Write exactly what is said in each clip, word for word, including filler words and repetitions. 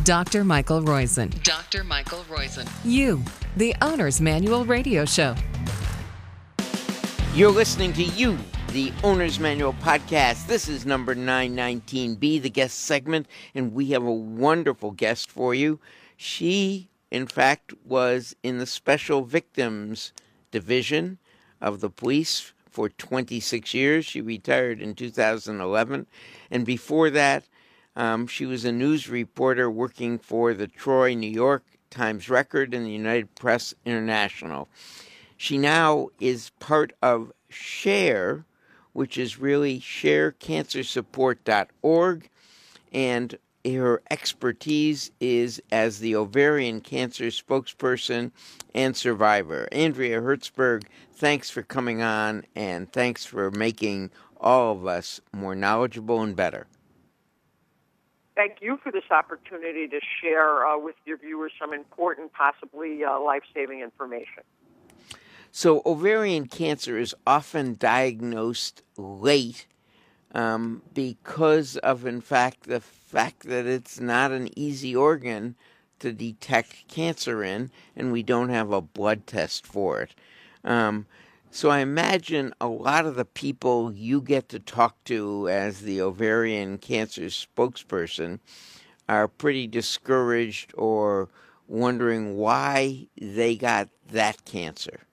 Doctor Michael Roizen. Doctor Michael Roizen. You, the Owner's Manual Radio Show. You're listening to You, the Owner's Manual Podcast. This is number nine nineteen B, the guest segment, and we have a wonderful guest for you. She, in fact, was in the Special Victims Division of the police for twenty-six years. She retired in two thousand eleven, and before that, um, she was a news reporter working for the Troy, New York Times Record and the United Press International. She now is part of SHARE, which is really share cancer support dot org, and her expertise is as the ovarian cancer spokesperson and survivor. Andrea Hertzberg, thanks for coming on, and thanks for making all of us more knowledgeable and better. Thank you for this opportunity to share uh, with your viewers some important, possibly uh, life-saving information. So ovarian cancer is often diagnosed late um, because of, in fact, the fact that it's not an easy organ to detect cancer in, and we don't have a blood test for it. Um, so I imagine a lot of the people you get to talk to as the ovarian cancer spokesperson are pretty discouraged or wondering why they got that cancer.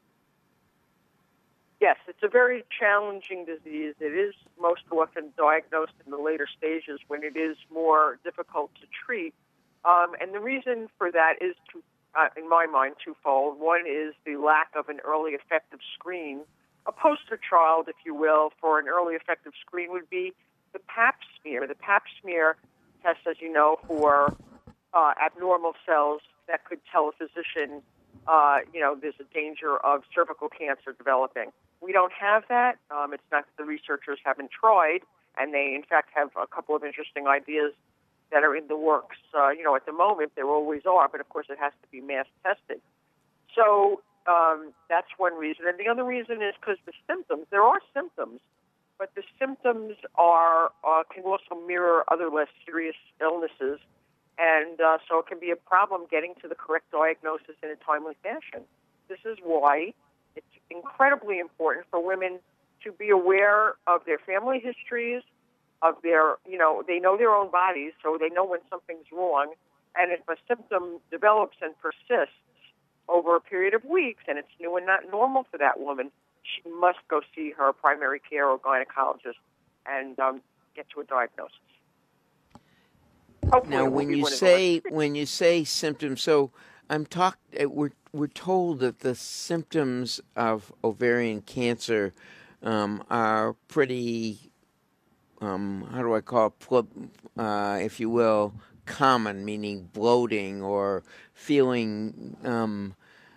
Yes, it's a very challenging disease. It is most often diagnosed in the later stages when it is more difficult to treat. Um, and the reason for that is, to, uh, in my mind, twofold. One is the lack of an early effective screen. A poster child, if you will, for an early effective screen would be the pap smear. The pap smear test, as you know, for uh, abnormal cells that could tell a physician, uh, you know, there's a danger of cervical cancer developing. We don't have that. Um, it's not that the researchers haven't tried, and they, in fact, have a couple of interesting ideas that are in the works. Uh, you know, at the moment, there always are, but of course it has to be mass tested. So um, that's one reason. And the other reason is because the symptoms, there are symptoms, but the symptoms are uh, can also mirror other less serious illnesses, and uh, so it can be a problem getting to the correct diagnosis in a timely fashion. This is why it's incredibly important for women to be aware of their family histories, of their, you know, they know their own bodies, so they know when something's wrong. And if a symptom develops and persists over a period of weeks and it's new and not normal for that woman, she must go see her primary care or gynecologist and um, get to a diagnosis. Hopefully Now, when you say when you say symptoms, so I'm talk. We're we're told that the symptoms of ovarian cancer um, are pretty. Um, how do I call it? Uh, if you will, common, meaning bloating or feeling um,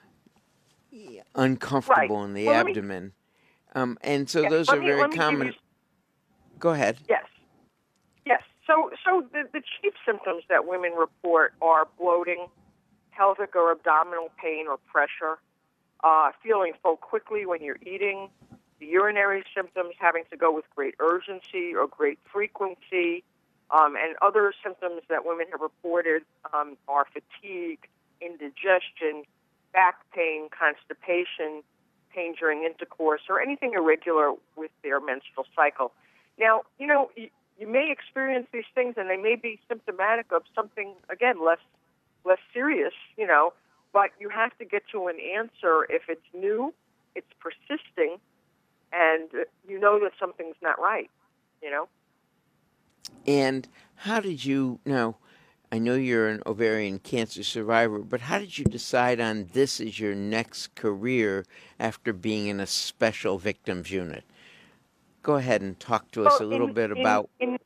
uncomfortable right. in the well, abdomen, me, um, and so yes, those are me, very common. You, Go ahead. Yes. Yes. So, so the, the chief symptoms that women report are bloating, pelvic or abdominal pain or pressure, uh, feeling full quickly when you're eating, the urinary symptoms having to go with great urgency or great frequency, um, and other symptoms that women have reported um, are fatigue, indigestion, back pain, constipation, pain during intercourse, or anything irregular with their menstrual cycle. Now, you know, you, you may experience these things, and they may be symptomatic of something, again, less less serious, you know, but you have to get to an answer if it's new, it's persisting, and you know that something's not right, you know. And how did you, now, I know you're an ovarian cancer survivor, but how did you decide on this as your next career after being in a special victims unit? Go ahead and talk to us well, a little in, bit in, about... In,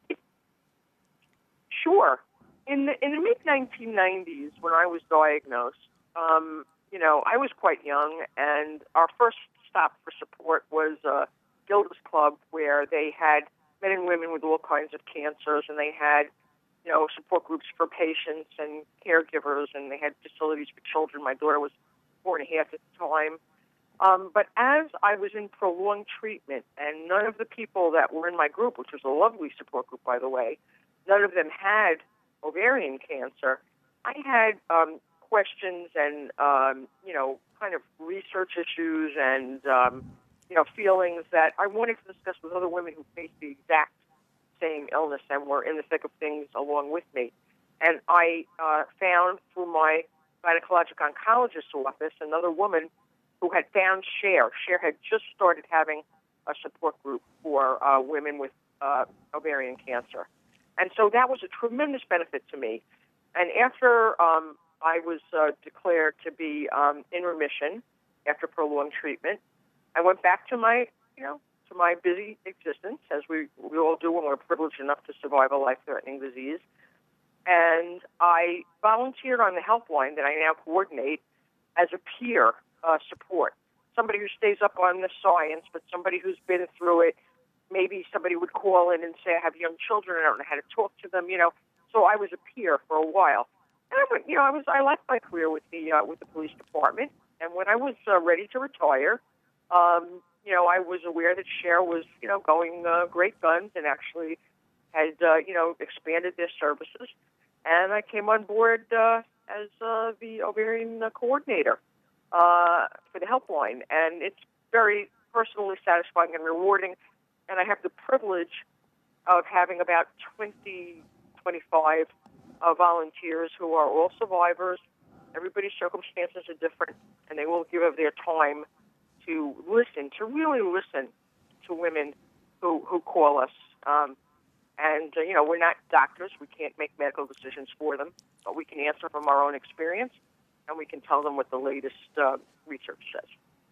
sure. In the, in the mid nineteen nineties, when I was diagnosed, um, you know, I was quite young, and our first stop for support was uh, Gilda's Club, where they had men and women with all kinds of cancers, and they had, you know, support groups for patients and caregivers, and they had facilities for children. My daughter was four and a half at the time. Um, but as I was in prolonged treatment, and none of the people that were in my group, which was a lovely support group, by the way, none of them had ovarian cancer, I had um, questions and, um, you know, kind of research issues and, um, you know, feelings that I wanted to discuss with other women who faced the exact same illness and were in the thick of things along with me. And I uh, found through my gynecologic oncologist's office another woman who had found SHARE. SHARE had just started having a support group for uh, women with uh, ovarian cancer. And so that was a tremendous benefit to me. And after um, I was uh, declared to be um, in remission after prolonged treatment, I went back to my, you know, to my busy existence, as we, we all do when we're privileged enough to survive a life-threatening disease. And I volunteered on the helpline that I now coordinate as a peer uh, support, somebody who stays up on the science, but somebody who's been through it. Maybe somebody would call in and say, I have young children, I don't know how to talk to them, you know. So I was a peer for a while. And I went, you know, I was I left my career with the uh, with the police department, and when I was uh, ready to retire, um, you know, I was aware that SHARE was, you know, going uh, great guns and actually had, uh, you know, expanded their services. And I came on board uh, as uh, the ovarian uh, coordinator uh, for the helpline. And it's very personally satisfying and rewarding. And I have the privilege of having about twenty, twenty-five uh, volunteers who are all survivors. Everybody's circumstances are different, and they will give of their time to listen, to really listen to women who, who call us. Um, and, uh, you know, we're not doctors. We can't make medical decisions for them, but we can answer from our own experience, and we can tell them what the latest uh, research says.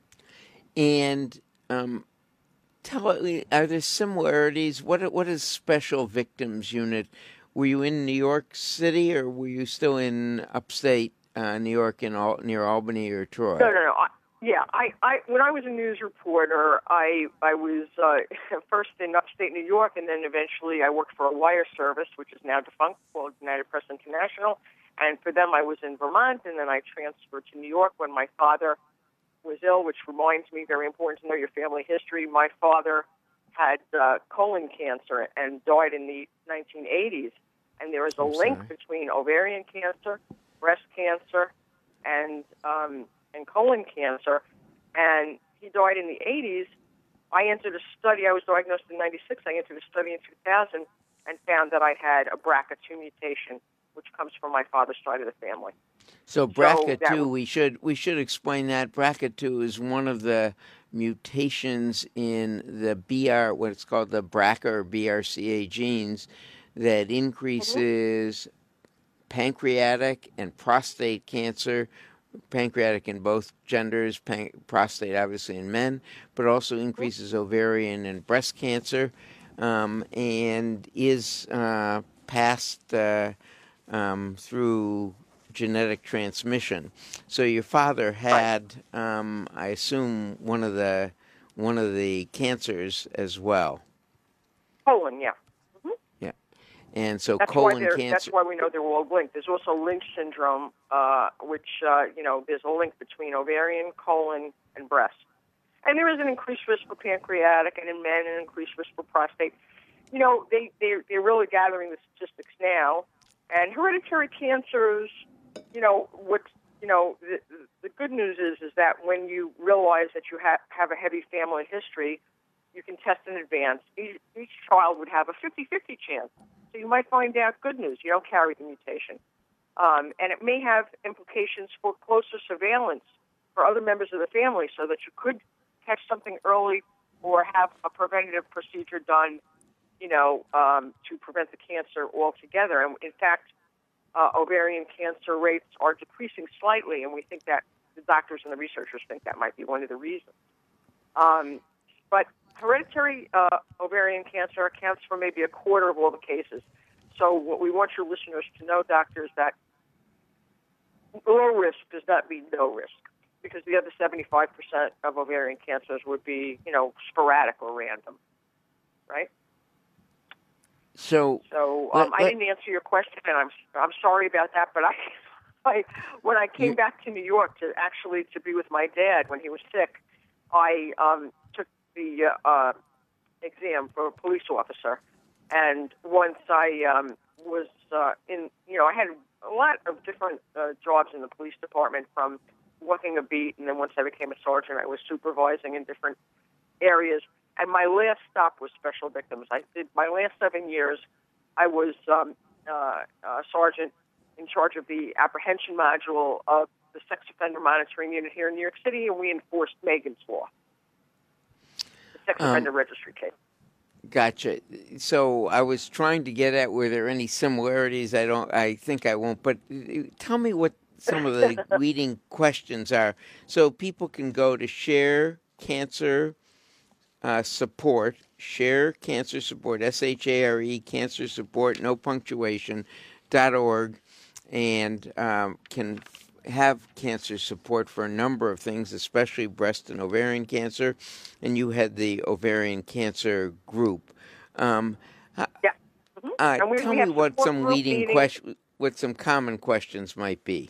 And um, tell me, are there similarities? What What is Special Victims Unit? Were you in New York City, or were you still in upstate uh, New York, in Al- near Albany or Troy? No, no, no. I, yeah, I, I, when I was a news reporter, I, I was uh, first in upstate New York, and then eventually I worked for a wire service, which is now defunct, called United Press International. And for them, I was in Vermont, and then I transferred to New York when my father was ill, which reminds me, very important to know your family history. My father had uh, colon cancer and died in the nineteen eighties. And there is a I'm link sorry. between ovarian cancer, breast cancer, and um, and colon cancer. And he died in the eighties. I entered a study. I was diagnosed in ninety-six. I entered a study in two thousand and found that I had a B R C A two mutation, which comes from my father's side of the family. So B R C A that two, was- we should we should explain that. B R C A two is one of the mutations in the B R, what it's called the B R C A or B R C A genes, that increases pancreatic and prostate cancer, pancreatic in both genders, pan- prostate obviously in men, but also increases ovarian and breast cancer, um, and is uh, passed uh, um, through genetic transmission. So your father had, um, I assume, one of the one of the cancers as well. Colon, yeah. And so That's colon why they're- cancer. That's why we know they're all linked. There's also Lynch syndrome, uh, which, uh, you know, there's a link between ovarian, colon, and breast. And there is an increased risk for pancreatic, and in men, an increased risk for prostate. You know, they, they're, they're really gathering the statistics now. And hereditary cancers, you know, what, you know, the, the good news is is that when you realize that you ha- have a heavy family history, you can test in advance. Each, each child would have a fifty-fifty chance. So you might find out good news. You don't carry the mutation. Um, and it may have implications for closer surveillance for other members of the family so that you could catch something early or have a preventative procedure done, you know, um, to prevent the cancer altogether. And in fact, uh, ovarian cancer rates are decreasing slightly, and we think that the doctors and the researchers think that might be one of the reasons. Um, but hereditary uh, ovarian cancer accounts for maybe a quarter of all the cases. So what we want your listeners to know, doctors, that low risk does not mean no risk, because the other seventy-five percent of ovarian cancers would be, you know, sporadic or random, right? So, So um, let- I let- didn't answer your question, and I'm I'm sorry about that. But I, I when I came You- back to New York to actually to be with my dad when he was sick, I um, took the uh, uh, exam for a police officer, and once I um, was uh, in, you know, I had a lot of different uh, jobs in the police department, from working a beat, and then once I became a sergeant, I was supervising in different areas. And my last stop was special victims. I did my last seven years. I was um, uh, a sergeant in charge of the apprehension module of the sex offender monitoring unit here in New York City, and we enforced Megan's Law, the sex Um, offender registry case. Gotcha. So I was trying to get at, were there any similarities? I don't. I think I won't. But uh, tell me what some of the leading questions are, so people can go to Share Cancer uh, Support. Share Cancer Support. S H A R E Cancer Support. No punctuation. dot org, and um, can have cancer support for a number of things, especially breast and ovarian cancer, and you had the ovarian cancer group. Um, Yeah. Mm-hmm. uh, And we, tell we me have what support some group leading meetings. questions, what some common questions might be.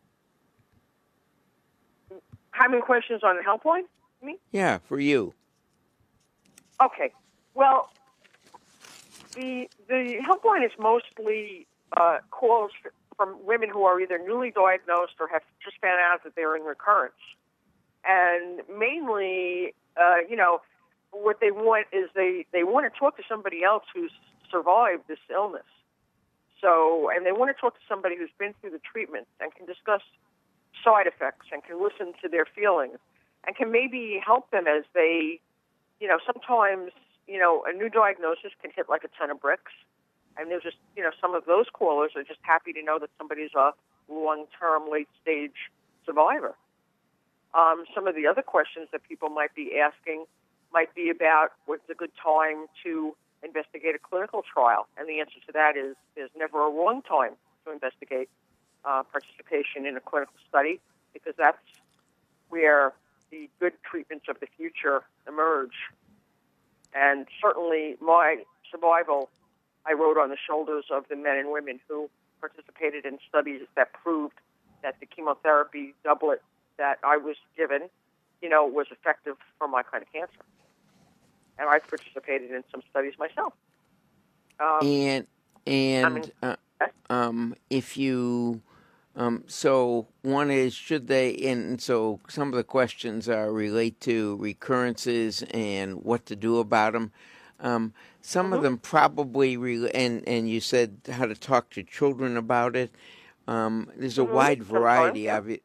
How many questions on the helpline? You mean? Yeah, for you. Okay. Well, the the helpline is mostly uh, calls from women who are either newly diagnosed or have just found out that they're in recurrence. And mainly, uh, you know, what they want is they, they want to talk to somebody else who's survived this illness. So, and they want to talk to somebody who's been through the treatment and can discuss side effects and can listen to their feelings and can maybe help them as they, you know, sometimes, you know, a new diagnosis can hit like a ton of bricks. And there's just, you know, some of those callers are just happy to know that somebody's a long-term, late-stage survivor. Um, some of the other questions that people might be asking might be about what's a good time to investigate a clinical trial. And the answer to that is there's never a wrong time to investigate uh, participation in a clinical study, because that's where the good treatments of the future emerge. And certainly my survival, I rode on the shoulders of the men and women who participated in studies that proved that the chemotherapy doublet that I was given, you know, was effective for my kind of cancer. And I've participated in some studies myself. Um, and and I mean, uh, um, if you, um, so one is, should they, and so some of the questions are relate to recurrences and what to do about them. Um, some mm-hmm. of them probably, re- and, and you said how to talk to children about it. Um, there's a mm-hmm. wide variety yeah. of it.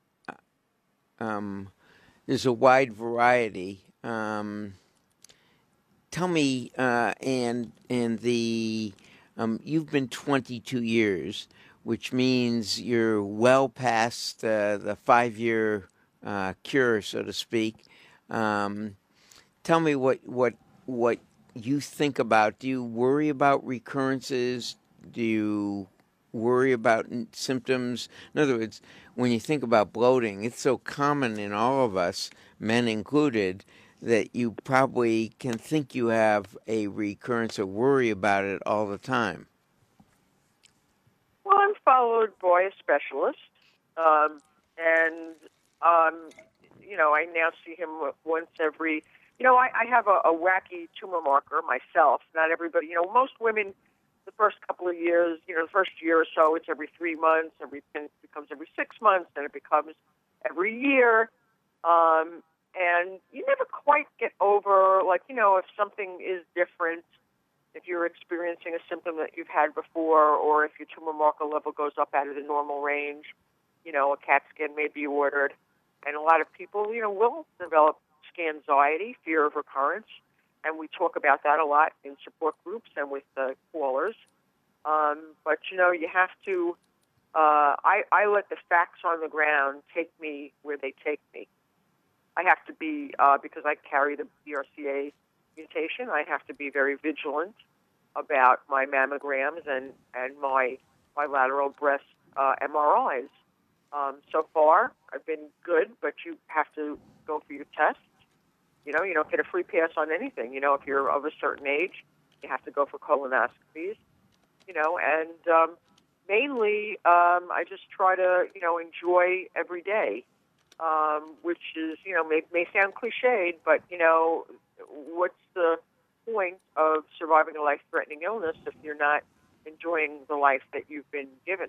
Um, there's a wide variety. Um, tell me, uh, and and the um, you've been twenty-two years, which means you're well past uh, the five-year uh, cure, so to speak. Um, tell me what what what you think about. Do you worry about recurrences? Do you worry about symptoms? In other words, when you think about bloating, it's so common in all of us, men included, that you probably can think you have a recurrence or worry about it all the time. Well, I'm followed by a specialist, um, and, um, you know, I now see him once every, you know, I, I have a, a wacky tumor marker myself. Not everybody, you know, most women, the first couple of years, you know, the first year or so, it's every three months, every, it becomes every six months, then it becomes every year. Um, and you never quite get over, like, you know, if something is different, if you're experiencing a symptom that you've had before, or if your tumor marker level goes up out of the normal range, you know, a CAT scan may be ordered. And a lot of people, you know, will develop scanxiety, fear of recurrence. And we talk about that a lot in support groups and with the callers. Um, but, you know, you have to, uh, I, I let the facts on the ground take me where they take me. I have to be, uh, because I carry the B R C A mutation, I have to be very vigilant about my mammograms and, and my bilateral breast uh, M R Is. Um, so far, I've been good, but you have to go for your tests. You know, you don't get a free pass on anything. You know, if you're of a certain age, you have to go for colonoscopies. You know, and um, mainly, um, I just try to, you know, enjoy every day, um, which is, you know, may, may sound cliched, but, you know, what's the point of surviving a life-threatening illness if you're not enjoying the life that you've been given.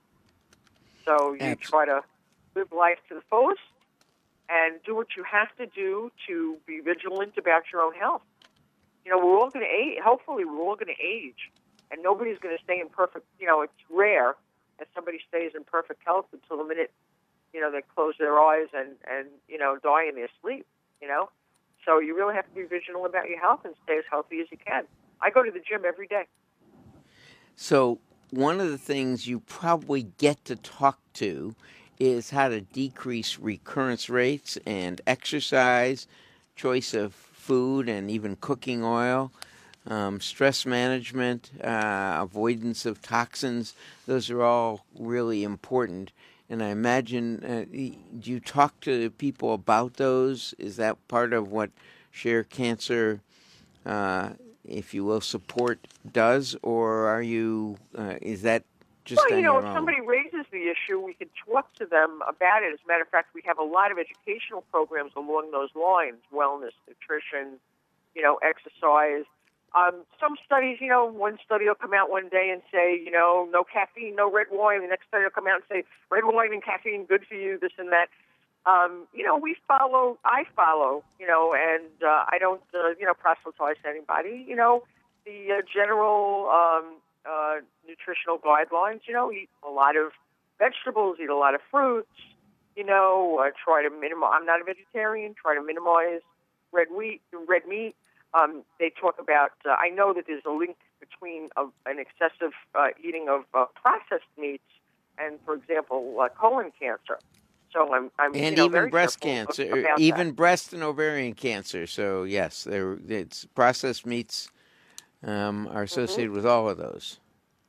So you Absolutely. try to live life to the fullest and do what you have to do to be vigilant about your own health. You know, we're all going to age. Hopefully, we're all going to age, and nobody's going to stay in perfect. You know, it's rare that somebody stays in perfect health until the minute, you know, they close their eyes and and you know die in their sleep. You know, so you really have to be vigilant about your health and stay as healthy as you can. I go to the gym every day. So one of the things you probably get to talk to is how to decrease recurrence rates and exercise, choice of food and even cooking oil, um, stress management, uh, avoidance of toxins. Those are all really important. And I imagine, uh, do you talk to people about those? Is that part of what Share Cancer, uh, if you will, support does, or are you? Uh, is that just Well, on you know, your if own? somebody raises the issue, we can talk to them about it. As a matter of fact, we have a lot of educational programs along those lines: wellness, nutrition, you know, exercise. Um, some studies, you know, one study will come out one day and say, you know, no caffeine, no red wine. The next study will come out and say, red wine and caffeine, good for you, this and that. Um, you know, we follow, I follow, you know, and uh, I don't, uh, you know, proselytize to anybody. You know, the uh, general um, uh, nutritional guidelines, you know, eat a lot of vegetables, eat a lot of fruits, you know, uh, try to minimize, I'm not a vegetarian, try to minimize red wheat, red meat. Um, they talk about, uh, I know that there's a link between uh, an excessive uh, eating of uh, processed meats and, for example, uh, colon cancer. So I'm, I'm And you know, even very breast careful cancer, about even that. breast and ovarian cancer. So yes, there it's processed meats um, are Mm-hmm. associated with all of those.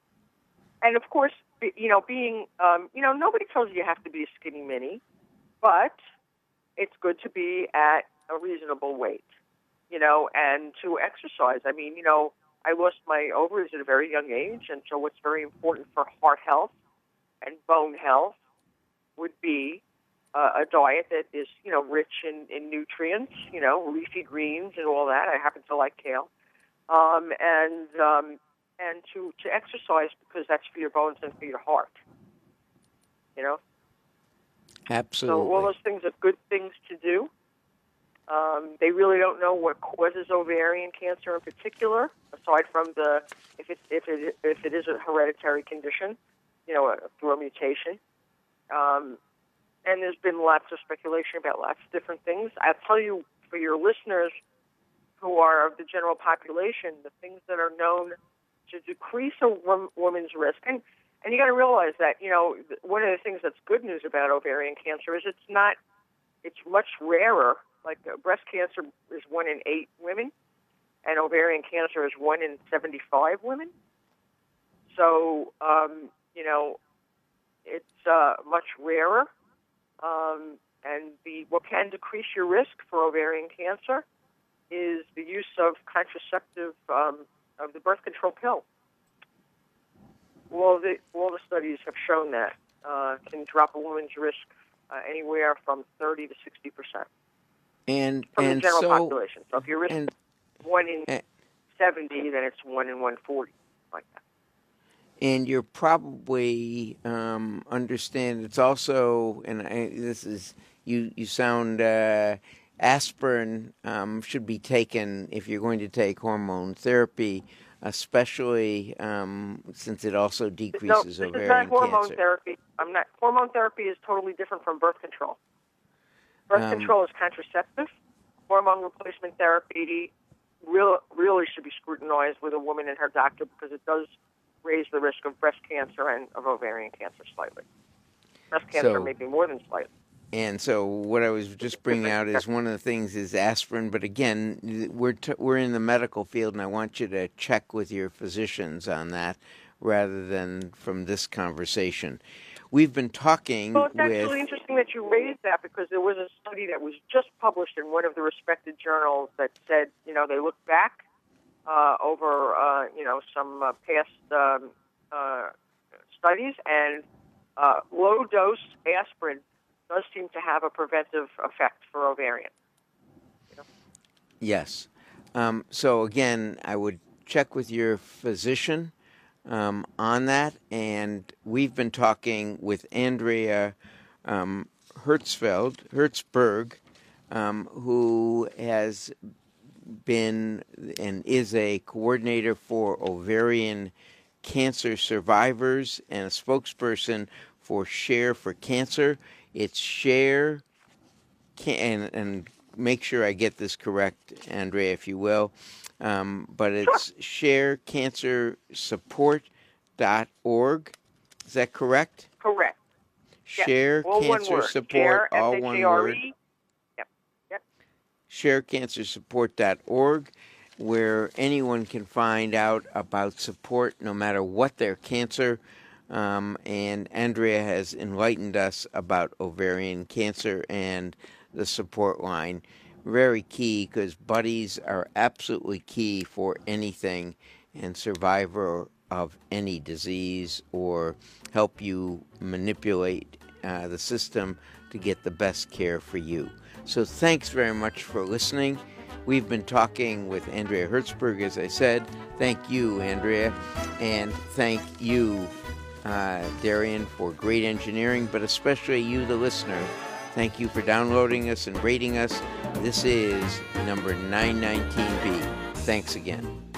And of course, you know, being, um, you know, nobody tells you you have to be a skinny mini, but it's good to be at a reasonable weight, you know, and to exercise. I mean, you know, I lost my ovaries at a very young age, and so what's very important for heart health and bone health would be uh, a diet that is, you know, rich in, in nutrients, you know, leafy greens and all that. I happen to like kale. Um, and um, and to, to exercise because that's for your bones and for your heart, you know. Absolutely. So all those things are good things to do. Um, they really don't know what causes ovarian cancer in particular, aside from the if it if it if it is a hereditary condition, you know, through a mutation. Um, and there's been lots of speculation about lots of different things. I'll tell you, for your listeners who are of the general population, the things that are known to decrease a wom- woman's risk, and and you got to realize that, you know, one of the things that's good news about ovarian cancer is it's not, it's much rarer. Like uh, breast cancer is one in eight women, and ovarian cancer is one in seventy-five women. So, um, you know, it's uh, much rarer. Um, and the what can decrease your risk for ovarian cancer is the use of contraceptive, um, of the birth control pill. All the all the studies have shown that uh, can drop a woman's risk uh, anywhere from thirty to sixty percent. And From and the general so population. So if your risk and is one in uh, seventy, then it's one in one forty, like that. and you're probably um, understand it's also, and I, this is you you sound uh, aspirin um, should be taken if you're going to take hormone therapy, especially um, since it also No, decreases this is not ovarian hormone cancer. therapy. I'm not. Hormone therapy is totally different from birth control. Birth Um, control is contraceptive. Hormone replacement therapy real, really should be scrutinized with a woman and her doctor because it does raise the risk of breast cancer and of ovarian cancer slightly. Breast cancer so maybe more than slightly. And so, what I was just bringing out is one of the things is aspirin. But again, we're t- we're in the medical field, and I want you to check with your physicians on that, rather than from this conversation. We've been talking Well, it's with. actually interesting that you raised that because there was a study that was just published in one of the respected journals that said, you know, they looked back uh, over, uh, you know, some uh, past um, uh, studies, and uh, low-dose aspirin does seem to have a preventive effect for ovarian. You know? Yes. Um, so again, I would check with your physician um, on that. And we've been talking with Andrea um, Hertzfeld, Hertzberg, um, who has been and is a coordinator for ovarian cancer survivors and a spokesperson for Share for Cancer. It's Share, and, and make sure I get this correct, Andrea, if you will, um, but it's share cancer support dot org. Is that correct? Correct. Share All one Cancer word. Support, Share, all S H one A R word. E. Yep. Yep. share cancer support dot org, where anyone can find out about support no matter what their cancer. Um, and Andrea has enlightened us about ovarian cancer and the support line. Very key, because buddies are absolutely key for anything, and survivor of any disease, or help you manipulate uh, the system to get the best care for you. So thanks very much for listening. We've been talking with Andrea Hertzberg, as I said. Thank you, Andrea, and thank you, uh, Darian, for great engineering, but especially you, the listener. Thank you for downloading us and rating us. This is number nine nineteen B. Thanks again.